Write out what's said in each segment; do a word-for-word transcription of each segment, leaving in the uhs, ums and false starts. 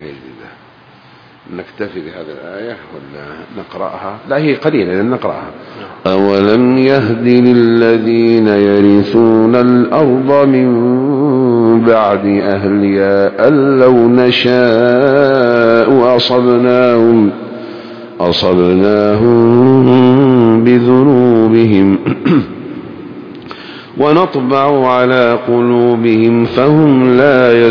نكتفي بهذه الآية ولا نقرأها؟ لا، هي قليلة لأن نقرأها. أولم يهد للذين يرثون الأرض من بعد أهلها أن لو نشاء أصبناهم أصبناهم بذنوبهم ونطبع على قلوبهم فهم لا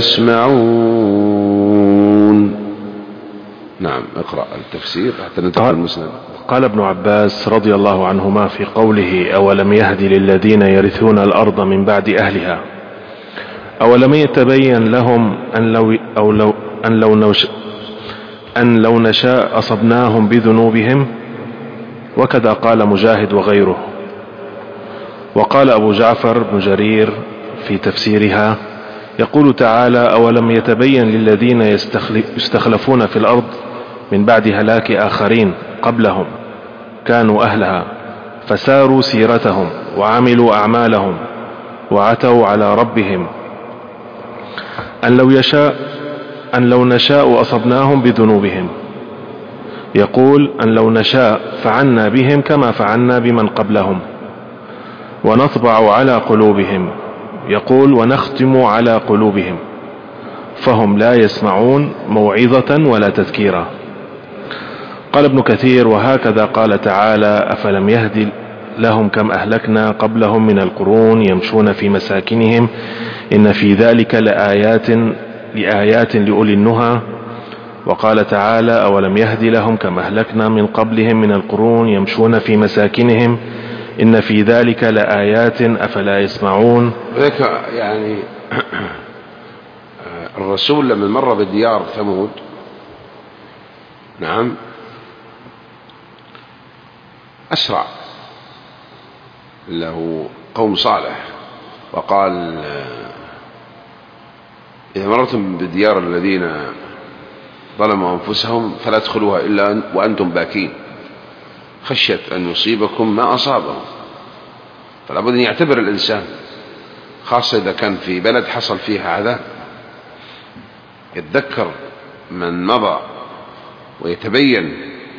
يسمعون. نعم، اقرأ التفسير حتى ننتقل المسند. قال ابن عباس رضي الله عنهما في قوله أولم يهد للذين يرثون الأرض من بعد أهلها، أولم يتبين لهم أن لو, أو لو, أن لو, نوش أن لو نشاء أصبناهم بذنوبهم، وكذا قال مجاهد وغيره. وقال أبو جعفر بن جرير في تفسيرها يقول تعالى أولم يتبين للذين يستخلفون في الأرض من بعد هلاك آخرين قبلهم كانوا أهلها فساروا سيرتهم وعملوا أعمالهم وعتوا على ربهم أن لو يشاء أن لو نشاء أصبناهم بذنوبهم. يقول أن لو نشاء فعلنا بهم كما فعلنا بمن قبلهم. ونطبع على قلوبهم، يقول ونختم على قلوبهم فهم لا يسمعون موعظة ولا تذكيرا. قال ابن كثير وهكذا قال تعالى أفلم يهدي لهم كم أهلكنا قبلهم من القرون يمشون في مساكنهم إن في ذلك لآيات لآيات لأولي النهى. وقال تعالى أولم يهدي لهم كم أهلكنا من قبلهم من القرون يمشون في مساكنهم إن في ذلك لآيات أفلا يسمعون. ذلك يعني الرسول لما مر بديار ثمود، نعم، أسرع له قوم صالح وقال إذا مررتم بديار الذين ظلموا أنفسهم فلا تدخلوها إلا وأنتم باكين خشية أن يصيبكم ما أصابهم. فلا بد أن يعتبر الإنسان، خاصة إذا كان في بلد حصل فيها عذاب، يتذكر من مضى ويتبين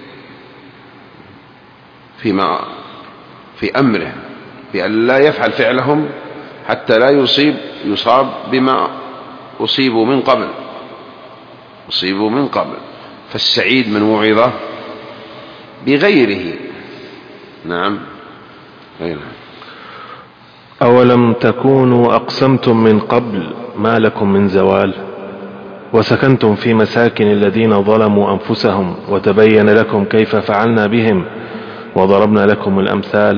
فيما في أمره بأن لا يفعل فعلهم حتى لا يصيب يصاب بما أصيبوا من قبل أصيبوا من قبل. فالسعيد من وعظه بغيره. نعم. غيره. أولم تكونوا أقسمتم من قبل ما لكم من زوال وسكنتم في مساكن الذين ظلموا أنفسهم وتبين لكم كيف فعلنا بهم وضربنا لكم الأمثال.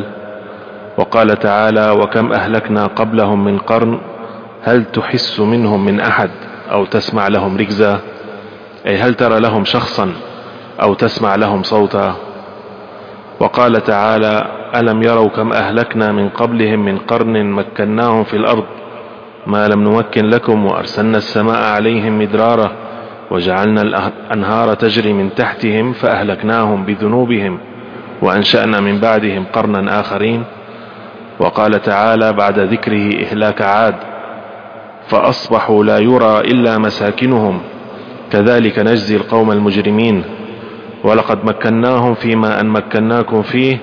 وقال تعالى وكم أهلكنا قبلهم من قرن هل تحس منهم من أحد أو تسمع لهم ركزا، أي هل ترى لهم شخصا أو تسمع لهم صوتا. وقال تعالى ألم يروا كم أهلكنا من قبلهم من قرن مكناهم في الأرض ما لم نمكن لكم وأرسلنا السماء عليهم مدرارا وجعلنا الأنهار تجري من تحتهم فأهلكناهم بذنوبهم وأنشأنا من بعدهم قرنا آخرين. وقال تعالى بعد ذكره إهلاك عاد فأصبحوا لا يرى إلا مساكنهم كذلك نجزي القوم المجرمين ولقد مكناهم فيما أن مكناكم فيه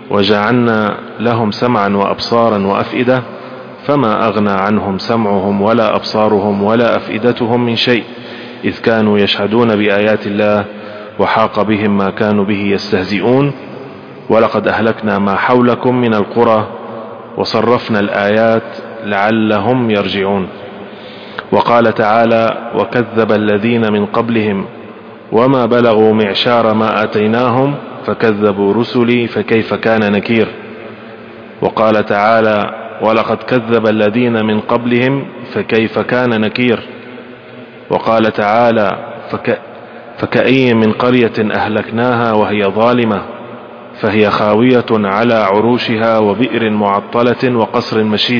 وجعلنا لهم سمعا وأبصارا وأفئدة فما أغنى عنهم سمعهم ولا أبصارهم ولا أفئدتهم من شيء إذ كانوا يشهدون بآيات الله وحاق بهم ما كانوا به يستهزئون. ولقد أهلكنا ما حولكم من القرى وصرفنا الآيات لعلهم يرجعون. وقال تعالى وكذب الذين من قبلهم وما بلغوا معشار ما آتيناهم فكذبوا رسلي فكيف كان نكير. وقال تعالى ولقد كذب الذين من قبلهم فكيف كان نكير. وقال تعالى فك فكأي من قرية أهلكناها وهي ظالمة فهي خاوية على عروشها وبئر معطلة وقصر مشيد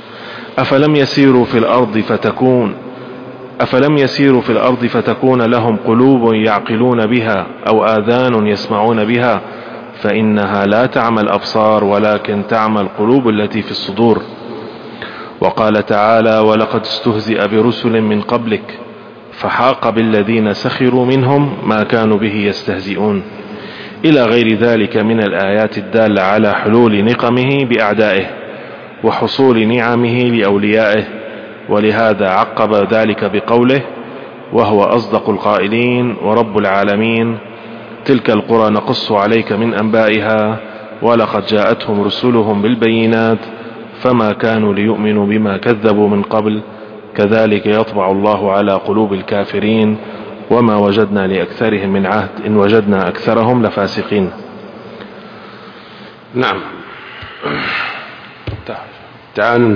أفلم يسيروا في الأرض فتكون أفلم يسيروا في الأرض فتكون لهم قلوب يعقلون بها أو آذان يسمعون بها فإنها لا تعمى الأبصار ولكن تعمى القلوب التي في الصدور. وقال تعالى ولقد استهزئ برسل من قبلك فحاق بالذين سخروا منهم ما كانوا به يستهزئون، إلى غير ذلك من الآيات الدالة على حلول نقمه بأعدائه وحصول نعمه لأوليائه. ولهذا عقب ذلك بقوله: وهو أصدق القائلين ورب العالمين تلك القرى نقص عليك من أنبائها ولقد جاءتهم رسلهم بالبينات فما كانوا ليؤمنوا بما كذبوا من قبل كذلك يطبع الله على قلوب الكافرين وما وجدنا لأكثرهم من عهد إن وجدنا أكثرهم لفاسقين. نعم. تعالوا